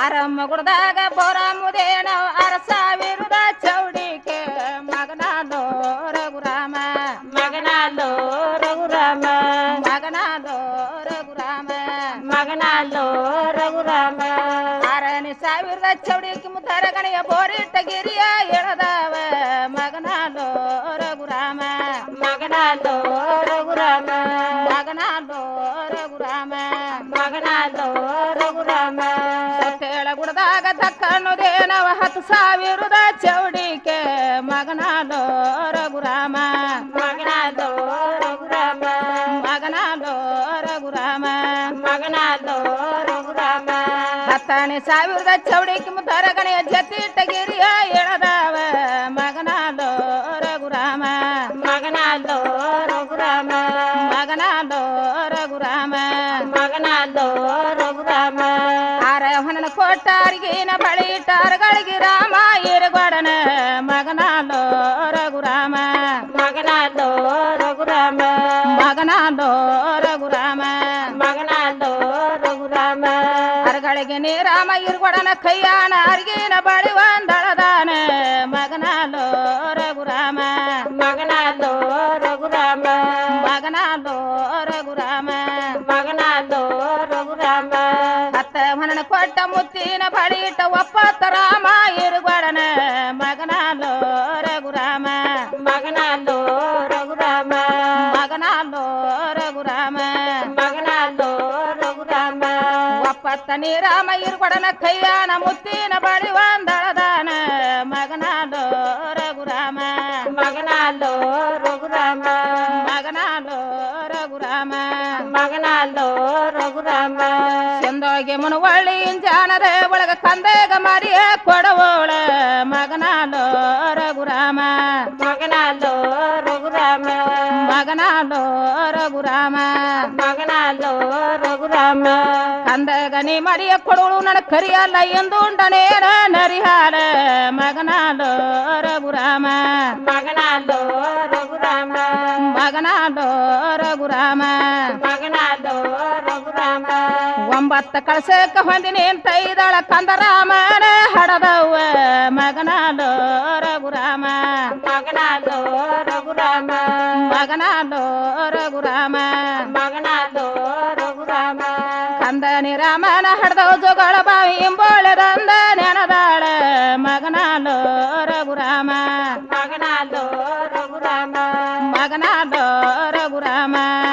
ಆರಮ್ಮ ಗುಡ್ದಾಗ ಬೋರಾಮುದೇನ ಅರಸ ವಿರುದ ಚೌಡಿಕೆ ಮಗನಾಲೋ ರಘುರಾಮ ಮಗನಾಲೋ ರಘುರಾಮ ಮಗನಾಲೋ ರಘುರಾಮ ಮಗನಾಲೋ ರಘುರಾಮ ಆರನೇ ಸಾವಿರದ ಚೌಡಿಕೆ ಮುದ್ದಾರ ಗಣೆಯ ಬೋರಿಟ್ಟ ಗಿರಿಯ ಎಳದವ ಮಗನಾಲೋ ರಘುರಾಮ ಮಗನಾಲೋ ರಘುರಾಮ ಮಗನಾಲೋ ರಘುರಾಮ ಮಗನಾಲೋ ರಘುರಾಮ ಸತ್ತೇಳ ಗುಡ್ದಾಗ ದಕ್ಕನ್ನುದೇನವ 10,000ದ ಚೌಡಿಕೆ ಮಗನಾಲೋ ರಘುರಾಮ ಮಗನಾಲೋ ರಘುರಾಮ ಮಗನಾಲೋ ರಘುರಾಮ ಮಗನಾಲೋ ರಘುರಾಮ 10ನೇ ಸಾವಿರದ ಚೌಡಿಕೆ ಮುದ್ದಾರ ಗಣೆಯ ಜತಿಟ್ಟಗಿರಿಯ ಎಳದವ ಮಗನಾಲೋ ರಘುರಾಮ ಮಗನಾಲೋ ರಘುರಾಮ ಮಗನಾಲೋ ರಘುರಾಮ ಮಗನಾಲೋ ರಘುರಾಮ ಆರಹನ ಕೊಟ್ಟಾರಿಗಿನ ಬಳಿ ಟಾರ್ಗಳಿಗೆ ರಾಮ ಇರುಗೊಡನ ಮಗನಾಲೋ ರಘುರಾಮ ಮಗನಾಲೋ ರಘುರಾಮ ಮಗನಾಲೋ ರಘುರಾಮ ಮಗನಾಲೋ ರಘುರಾಮ ಅರಗಳಿಗೆ ನೀರಾಮ ಇರುಗೊಡನ ಕೈಯಾನ ಅರ್ಗಿನ ಬಳಿ ಒಂದಳದಾನ ಮಗನಾಲೋ ರಘುರಾಮ ಮಗನಾಲೋ ರಘುರಾಮ ಮಗನಾಲೋ ರಘುರಾಮ ಮಗನಾಲೋ ರಘುರಾಮ 10 ಕೊಟ್ಟ ಮುತ್ತಿನ ಬಳಿಟ ಒಪ್ಪತ್ತ ರಾಮ ಇರುಗೊಡನ ಮಗನಾಲೋ ರಘುರಾಮ ಮಗನಾಲೋ ರಘುರಾಮ ಮಗನಾಲೋ ರಘುರಾಮ ಮಗನಾಲೋ ರಘುರಾಮ ಒಪ್ಪತ್ತ ನೀರಾಮ ಇರುಗೊಡನ ಕೈಯಾನ ಮುತ್ತಿನ ಬಳಿ ಒಂದಳದಾನ ಮಗನಾಲೋ ರಘುರಾಮ ಮಗನಾಲೋ ರಘುರಾಮ ಮಗನಾಲೋ ರಘುರಾಮ ಮಗನಾಲೋ ರಘುರಾಮ ಚಂದೋಗಿ ಮುನವಳ್ಳಿ ಜಾನದ ಒಳಗ ಕಂದಗ ಮರಿಯ ಕೊಡವೋಳ ಮಗನಾಲೋ ರಘುರಾಮ ಮಗನಾಲೋ ರಘುರಾಮ ಮಗನಾಲೋ ರಘುರಾಮ ಮಗನಾಲೋ ರಘುರಾಮ ಕಂದಗನಿ ಮರಿಯ ಕೊಡವಳು ನನ್ನ ಕರಿಯಲ್ಲ ಎಂದು ಉಂಡನೇರ ನರಿಹಾಲ ಮಗನಾಲೋ ರಘುರಾಮ ಮಗನಾಲೋ ರಘುರಾಮ ಮಗನಾಲೋ ರಘುರಾಮ ಮಗನಾಲೋ ರಘುರಾಮ 9 ಕಳಸಕ್ಕ ಹೊಂದಿನಿ ಅಂತೈದಳ ಕಂದರಾಮನ ಹಡದವ್ವ ಮಗನಾಲೋ ರಘುರಾಮ ಮಗನಾಲೋ ರಘುರಾಮ ಮಗನಾಲೋ ರಘುರಾಮ ಮಗನಾಲೋ ರಘುರಾಮ ಕಂದನಿ ರಾಮನ ಹಡದವ್ ಜೋಗಳ ಬಾವಿ ಇಂಬೋಳೆದಂದ ನೆನದಾಳ ಮಗನಾಲೋ ರಘುರಾಮ ಮಗನಾಲೋ ರಘುರಾಮ ಮಗನಾಲೋ ರಘುರಾಮ